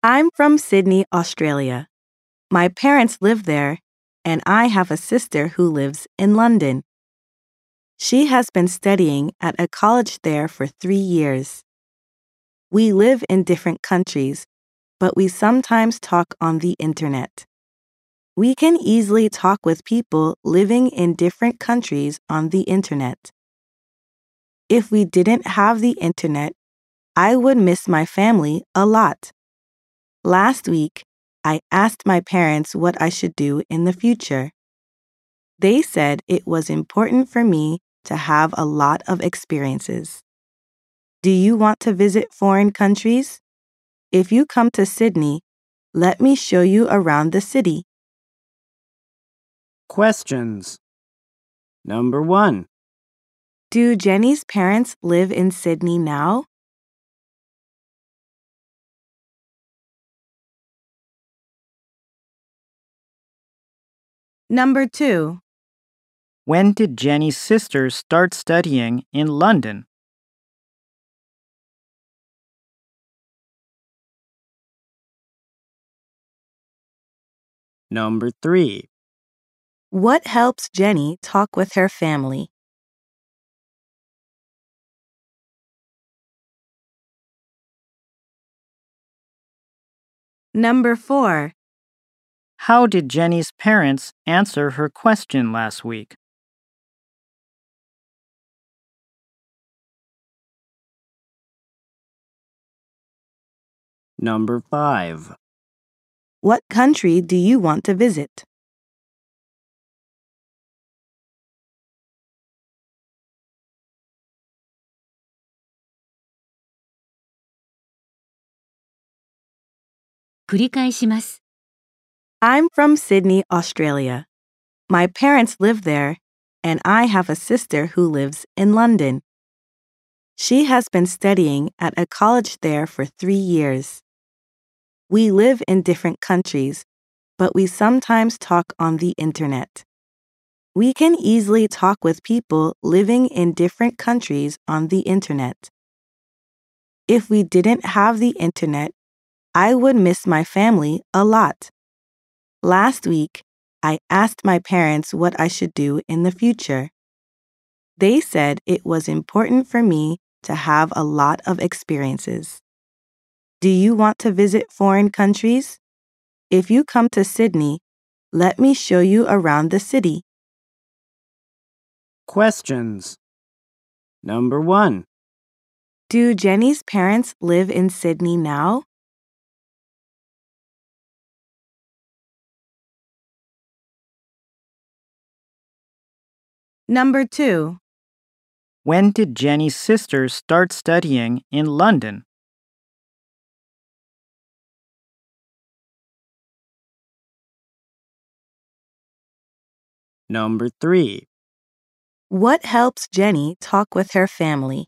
I'm from Sydney, Australia. My parents live there, and I have a sister who lives in London. She has been studying at a college there for 3 years. We live in different countries, but we sometimes talk on the internet. We can easily talk with people living in different countries on the internet. If we didn't have the internet, I would miss my family a lot. Last week, I asked my parents what I should do in the future. They said it was important for me to have a lot of experiences. Do you want to visit foreign countries? If you come to Sydney, let me show you around the city. Questions. Number 1. Do Jenny's parents live in Sydney now? Number 2. When did Jenny's sister start studying in London? Number 3. What helps Jenny talk with her family? Number 4. How did Jenny's parents answer her question last week? Number 5. What country do you want to visit? I'm from Sydney, Australia. My parents live there, and I have a sister who lives in London. She has been studying at a college there for 3 years. We live in different countries, but we sometimes talk on the internet. We can easily talk with people living in different countries on the internet. If we didn't have the internet, I would miss my family a lot. Last week, I asked my parents what I should do in the future. They said it was important for me to have a lot of experiences. Do you want to visit foreign countries? If you come to Sydney, let me show you around the city. Questions. Number 1. Do Jenny's parents live in Sydney now? Number 2. When did Jenny's sister start studying in London? Number 3. What helps Jenny talk with her family?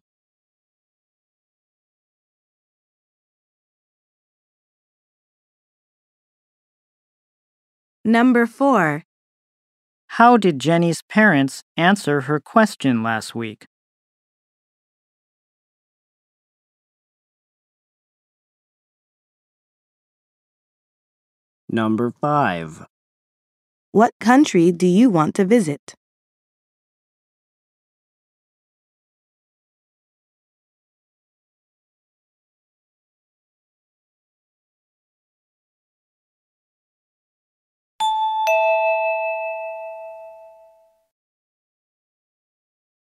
Number 4. How did Jenny's parents answer her question last week? Number 5. What country do you want to visit?